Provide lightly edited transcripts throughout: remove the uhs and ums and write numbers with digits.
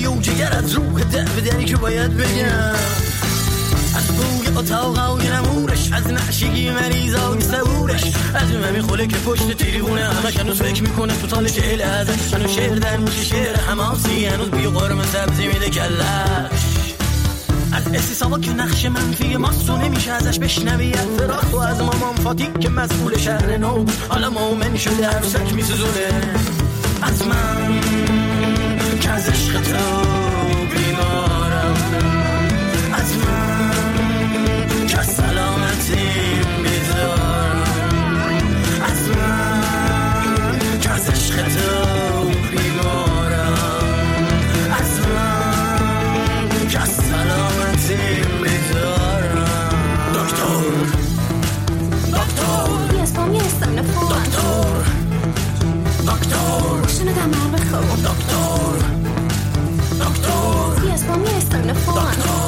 و جگر از روح بدنی که باید بگم، از بوی اتاق و نمورش، از نعشگی مریضای سبورش، از ممی خوله که پشت تریبونه همش هنوز فکر میکنه تو تال 40 ازش، هنوز شعر در میشه شعر حماسی، هنوز بی قرم سبزی میده کلش، از استیساوا که نقش منفی ماستو نمیشه ازش بشنوی، از فراخ و از مامان فاتی که مسئول شهر نو حالا مومن شده عفسک میسوزونه، از من که از عشق تو بیمارم، از من که از سلامتیم بیزارم، از من که از عشق تو بیمارم، از من که از سلامتیم بیزارم. دکتر دکتر اسمم نیستم نفور دکتر دکتر شنو دمر بخور دکتر دکتر اسمم نیستم نفور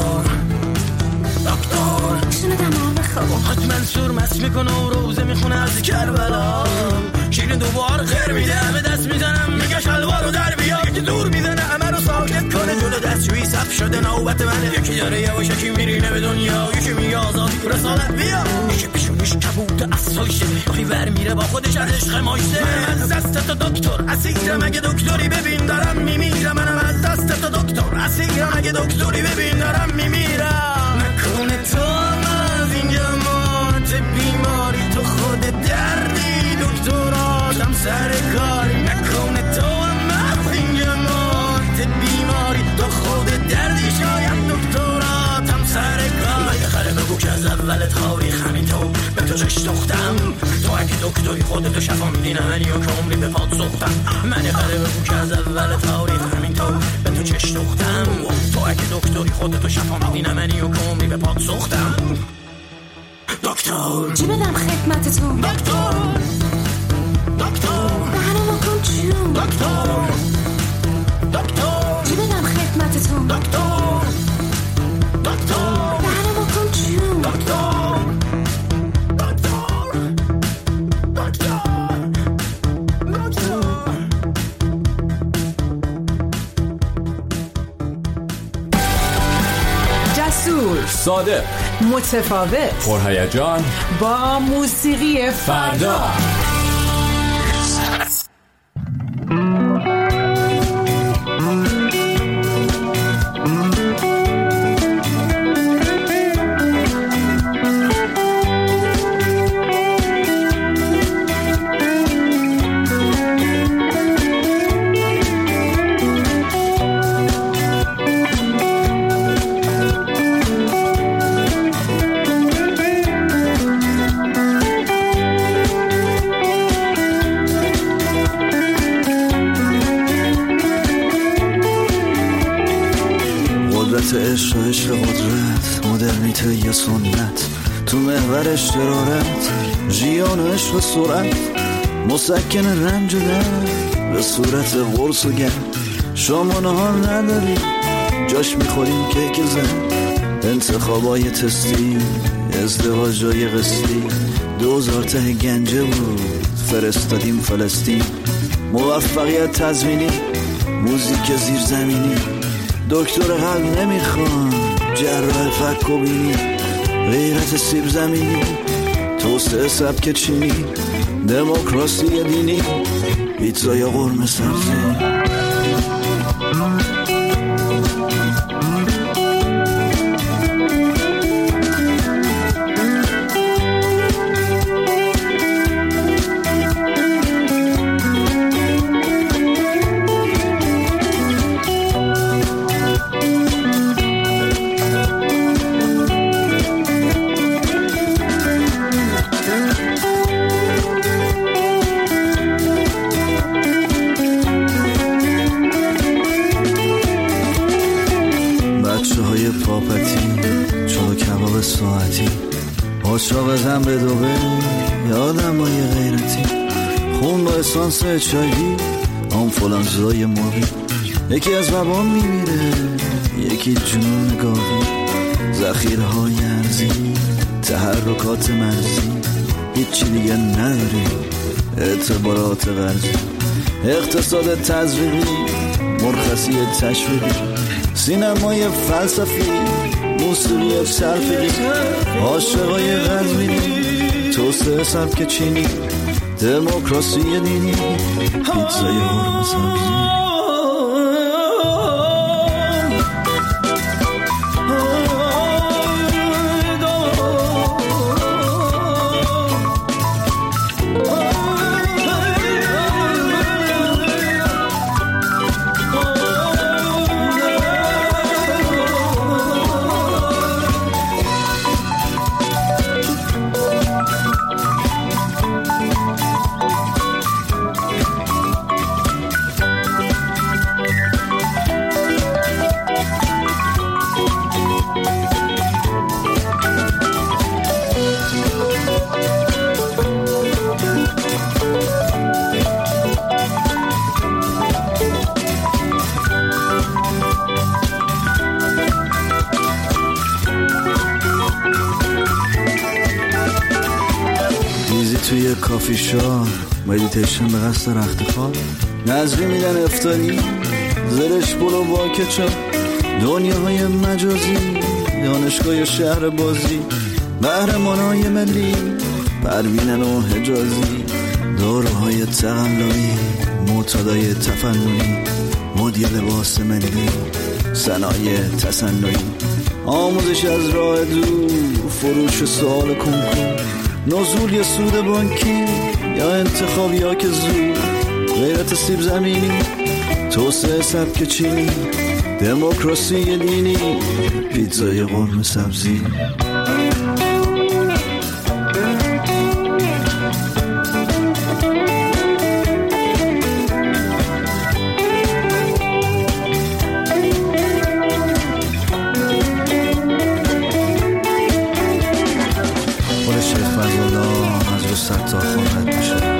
دکتر شنو دمر بخور حاج منصور مست میکنه و روزه میخونه از کربلا، شیرین دوبار خیر میده به دست میزنم میگه شلوار رو در بیا، یکی دور میزنه همه رو ساکت کنه جلو دستشویی صف شده نوبت منه، یکی داره یواشکی میرینه به دنیا، یکی میگه آزادی رسالت بیا، یکی پیشونیش کبوت اصلشه یکی ور میره با خودش از عشق ماشته، من از دست تو دکتر اسیرم اگه دکتری ببین دارم میمیرم، منم از دست تو دکتر اسیرم اگه دکتری ببین دارم میمیرم، نکنه تو از این جماعت بیماری تو خود دردی دکتر آدم سر کاری، نکنه تو از این جماعت بیماری تو خود دردی شاید دکتر آدم سر کاری، بالاخره بگو که از اول تاریخ همین تو به تو چش دختم، تو اگه دکتری خودتو شفا میدی نه منی و که عمری به پاد سختم، بالاخره بگو که از اول تاریخ همین تو به تو چش دختم، تو اگه دکتری خودتو شفا میدی نه منی و که عمری به پاد سختم. دکتر چی بدم خدمتتون دکتر دکتر دهنمو کن جون دکتر دکتر چی بدم خدمتتون دکتر دکتر دهنمو کن جون دکتر دکتر دکتر دکتر. جسور، صادق، متفاوت، پرهیجان، با موسیقی فردا. عشق و عشق قدرت، مدرنیته یا سنت، تو محور اشترارت، ژیان و عشق و سرعت، مسکن رنج و درد به صورت قرص و گرد، شام و نهار نداری جاش میخوریم کیک زن، انتخابای تستی، ازدواجای قسطی، 2000 ته گنجه بود فرستادیم فلسطین، موفقیت تضمینی، موزیک زیرزمینی، دکتر قلب نمیخوان جراح فک و بینی، غیرت سیب زمینی، توسعه سبک چینی، دموکراسی دینی، پیتزا یا قرمه سبزی. عاشق زن به دوبه یادم با یه غیرتی، خون با اسانس چایی آنفولانزای ماری، یکی از وبا میمیره یکی جنون گاوی، ذخیره های ارزی، تحرکات مرزی، هیچی دیگه نداری، اعتبارات ورزی، اقتصاد تزریقی، مرخصی تشویقی، سینمای فلسفی، موسیقی تلفیقی، عاشقای قزوینی، توسعه سبک چینی، دموکراسی دینی، پیتزای قرمه سبزی. توی کافی شاپ مدیتیشن به قصد رخت خواب، نظری میدن افطاری، زرش بلو با کچاپ، دنیاهای مجازی، دانشگاه شهر بازی، قهرمانای ملی، پروینن و حجازی، داروهای تقلبی، معتادای تفننی، مدیر لباس ملی، صنایع تصنعی، آموزش از راه دور، فروش سوال کنکور، نزول یا سود بانکی یا انتخاب یا که زود، غیرت سیب زمینی، توسعه سبک چینی، دموکراسی دینی، پیتزای قرمه سبزی. تا خواهد میشه.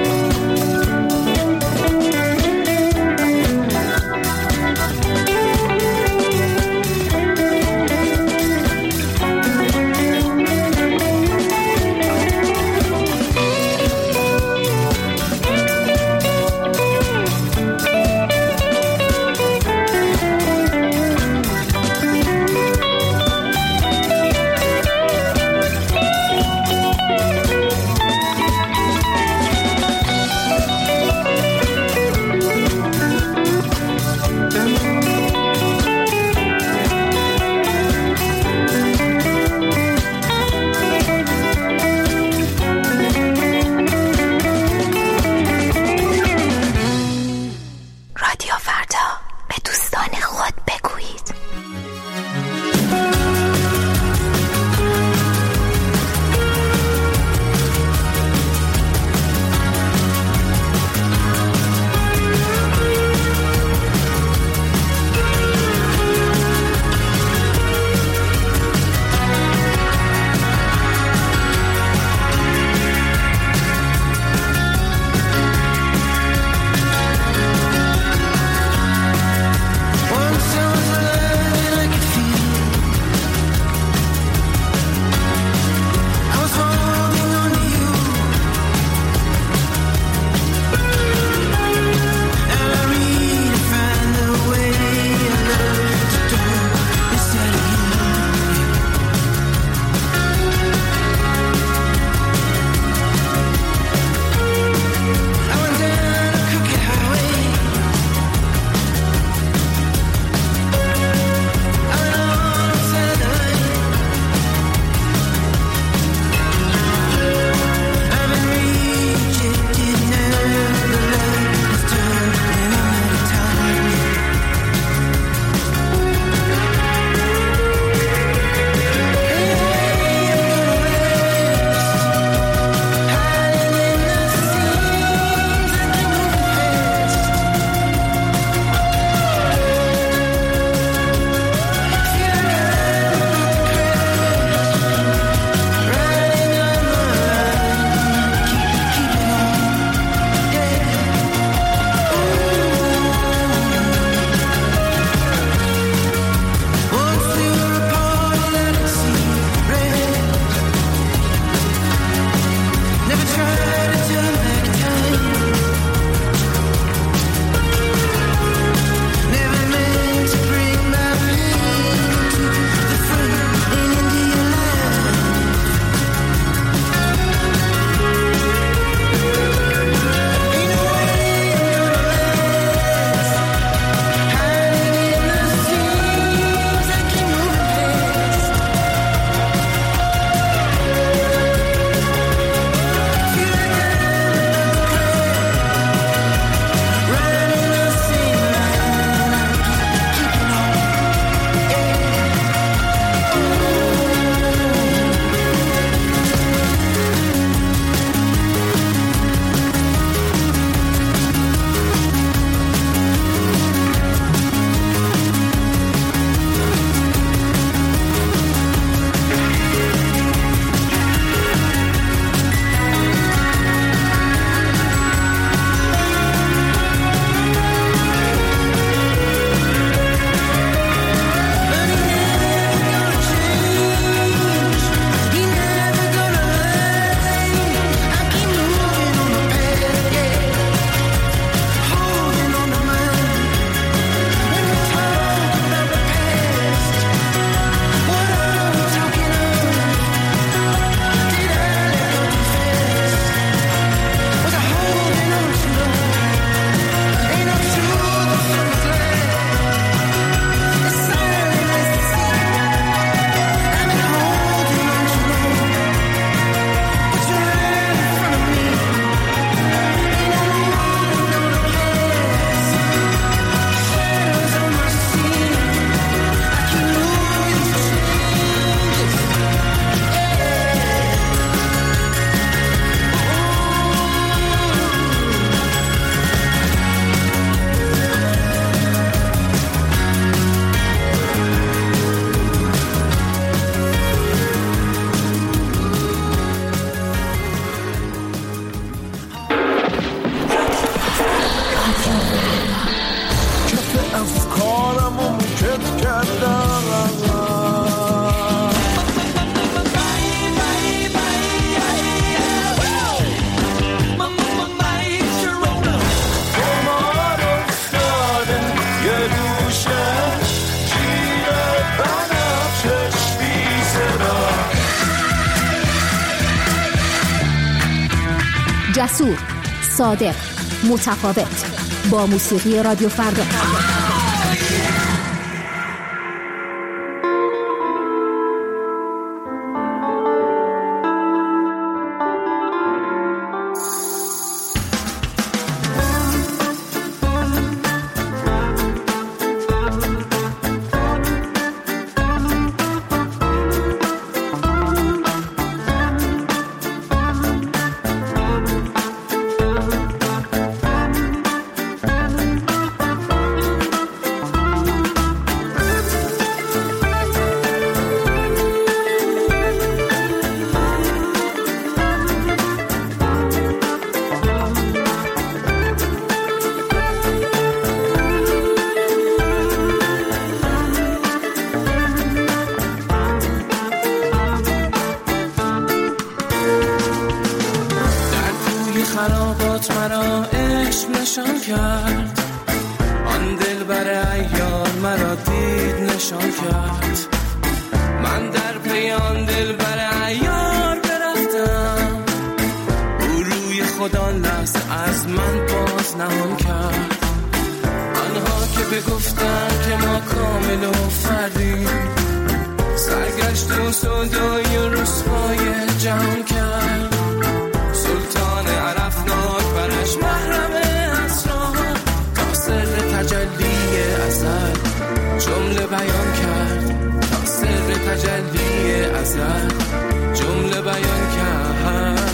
جسور، صادق، متفاوت. با موسیقی رادیو فردا. خرابات مرا عشق نشان کرد، آن دلبر عیار مرا دید نشان کرد. من در پی آن دلبر عیار برفتم، او روی خدا لحظه از من باز نهان کرد. آنها که بگفتن که ما کامل و فردیم، سرگشت و سودای و رسوای جهان کرد. سلطان عرفناک برش محرم اسرار، تا سر تجلی ازل جمله بیان کرد. تا سر تجلی ازل جمله بیان کرد.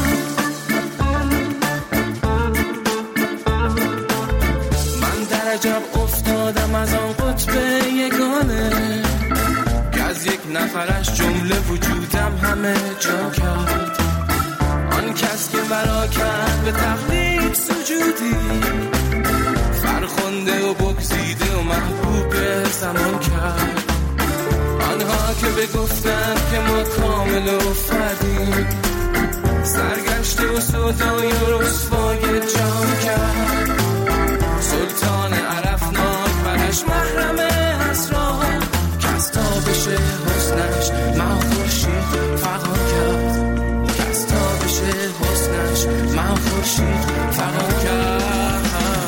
من در عجب افتادم از آن قطب یگانه، که از یک نفرش جمله وجودم همه جا کرد. آن کس که مرا کرد به تقلید سجودی، فرخنده و بگزیده و محبوب زمان کرد. آنها که بگفتن که ما کامل و فردیم، سرگشته و سودای و رسوای جهان کرد. سلطان عرفناک برش محرم اسرار، که از تابش حسنش من خورشید فغان کرد. حسنش من خورشید فغان کرد.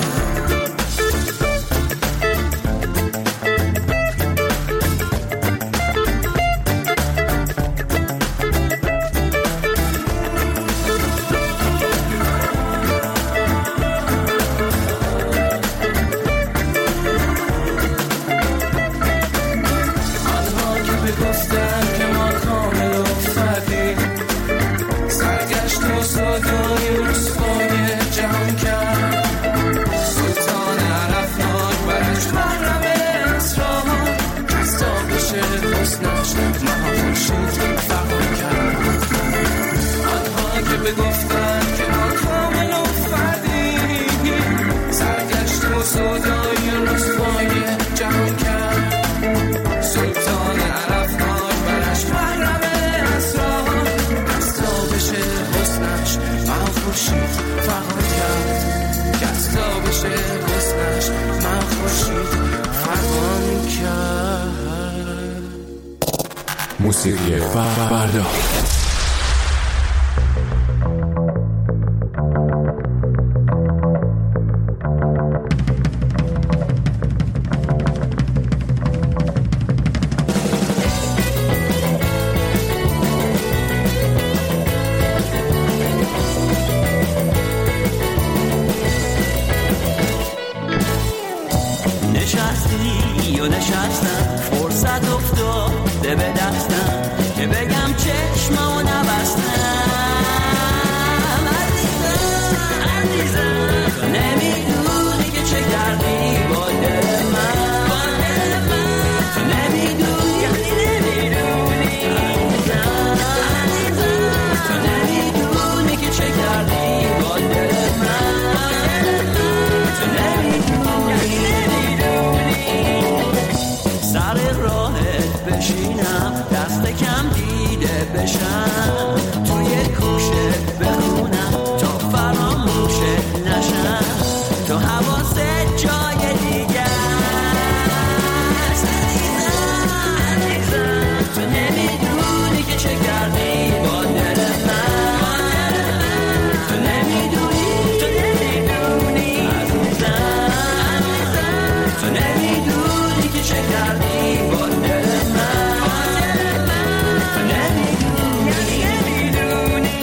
آنها که بگفتن که ما کامل و فردیم، سرگشت و سودای رسوای جهان کرد. سلطان عرفناک برش محرم اسرار، از تابش حسنش من خورشید فغان کرد. آنها که بگفتن که ما کامل و فردیم، سرگشت و سودای رسوای جهان کرد. سلطان عرفناک برش محرم اسرار، از تابش حسنش من خورشید فغان کرد. که از تابش حسنش من خورشید فغان کرد. موسیقی فردا. نشستی و نشستم، فرصت افتاده به دستم که بگم چشممو نبستم. عزیزم تو نمیدونی که چه کردی با دل من. تو نمیدونی تو نمیدونی که چه کردی با دل من. تو نمیدونی سر راهت بشینم، دست کم دیده بشم، توی کوشت بخونم تا فراموشت نشم. تو حواست جای دیگه است. عزیزم تو نمیدونی که چه کردی با دل من. تو چه کردی با دل من نمیدونی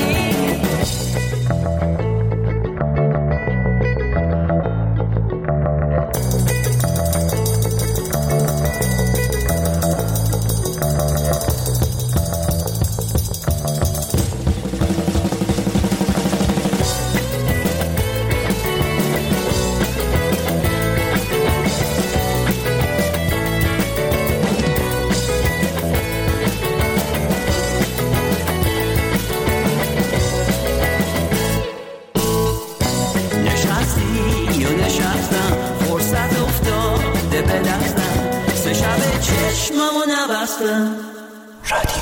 چشممو نبستم رادیو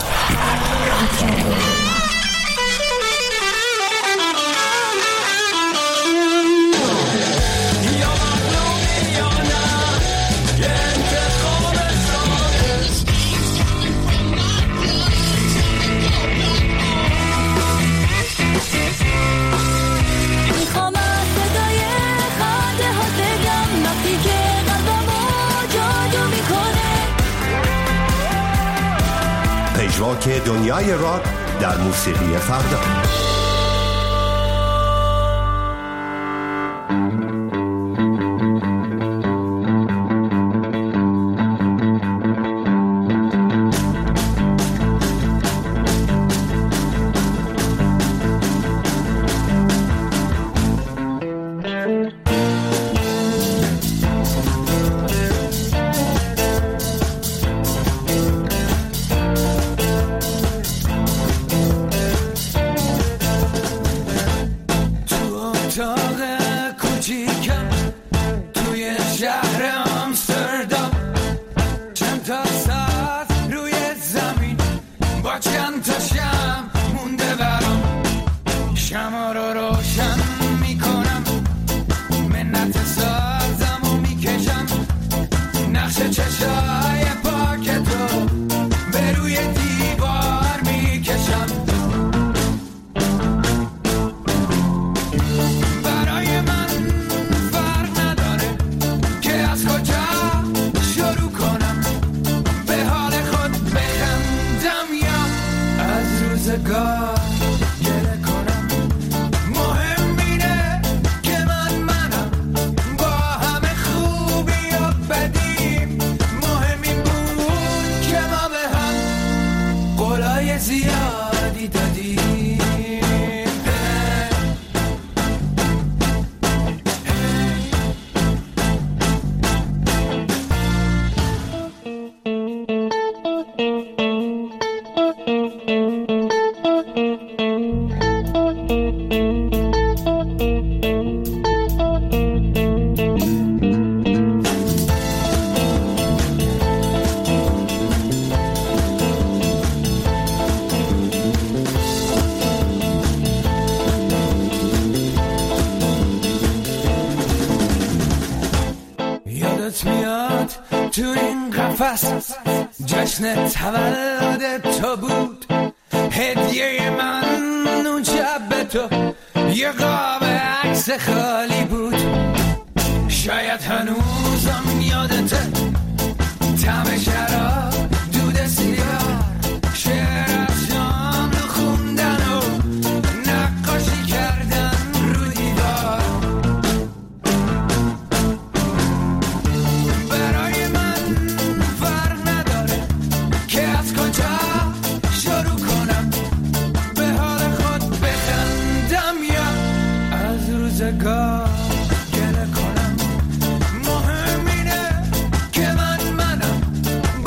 یا مظلومی یا نه یه انتخاب ساده میخوام از صدای خنده ها بگم وقتی که قلبمو جادو میکنه پژواک دنیای راک در موسیقی فردا. جشن تولد تو بود هدیه من اون شب به تو یه قاب عکس خالی بود شاید هنوزم یادته طعم شراب دود سیگار شعر از شام رو خوندن و نقاشی کردن رو دیوار برای من فرق نداره که از کجا شروع کنم به حال خود بخندم یا از روزگار گله کنم مهم اینه که منم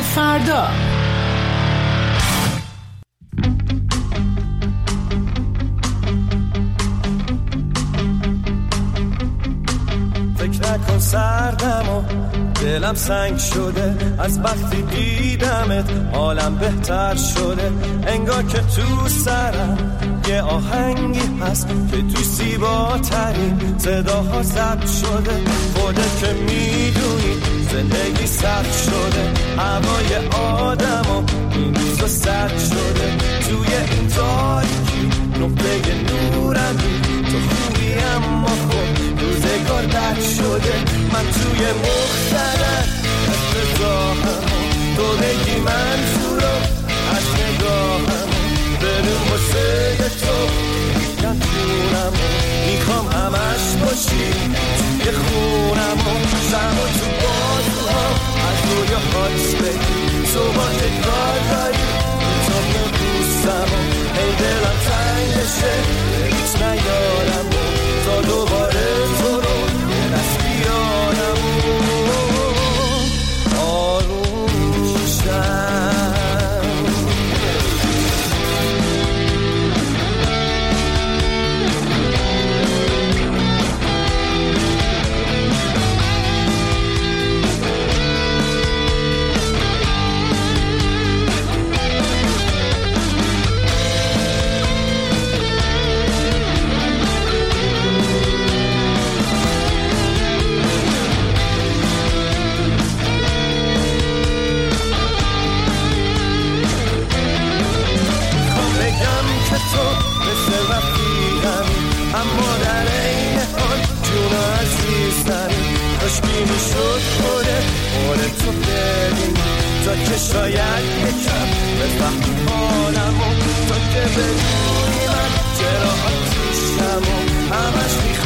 فردا. فکر نکن سردم و دلم سنگ شده، از وقتی دیدمت حالم بهتر شده. انگار که تو سرم یه آهنگی هست که توی زیباترین صداها ضبط شده. خودت که میدونی زندگی سخت شده، هوای آدم و این روزا سرد شده. توی این تاریکی نقطه نورمی تو خوبی، اما خب روزگار بد شده. من توی مختلف افتضاحم، تو بگی منظورم از نگاهم. بریم واسه تو نتونم، میخوام همش باشی توی خونم و شم و تو بازوها از روی حادث بگی. صبح کار داری تو میبوسم و ای دلم تنگشه هیچ نیارم تا دوباره تو رو یه دست بیارم آروم شم. تو مثل وقتیدمی، اما در این حال جون عزیزتری. کاشکی میشد خوره تو ببینی، تا که شاید یکم بفهمی حالمو. تا که بدونی من چرا آتیشم و همش میخوام